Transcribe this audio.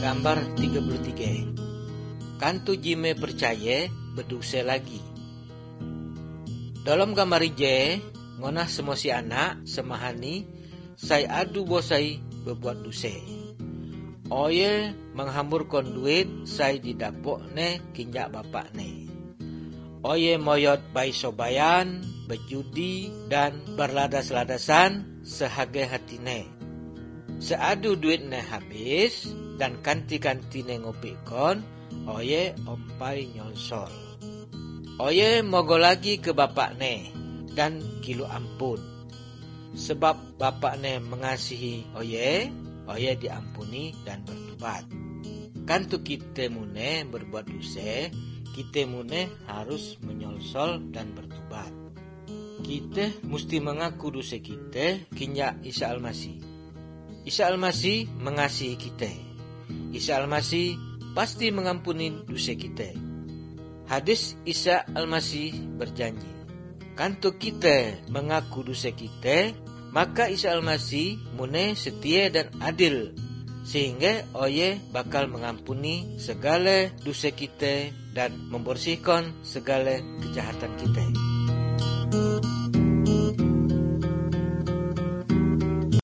Gambar 33. Kantu jime percaya berdosa lagi. Dalam gambar ije ngonah semosi anak semahani saya adu bosai berbuat dosa. Oye menghamburkan duit saya didapok ne kinjak bapak ne. Oye moyot bai sobayan, berjudi dan berladas-ladasan sehagai hatine. Seadu duit ne habis dan kanti-kanti ne ngopikon, oye ompai nyonsol. Oye mogo lagi ke bapak ne dan kilu ampun. Sebab bapak ne mengasihi oye diampuni dan bertobat. Kantu kita mune berbuat dosa, kita mune harus menyolsol dan bertobat. Kita mesti mengaku dosa kita kinjak Isa Almasih. Isa Almasih mengasihi kita. Isa Almasih pasti mengampuni dosa kita. Hadis Isa Almasih berjanji, kantu kita mengaku dosa kita, maka Isa Almasih mune setia dan adil, sehingga oye bakal mengampuni segala dosa kita dan membersihkan segala kejahatan kita.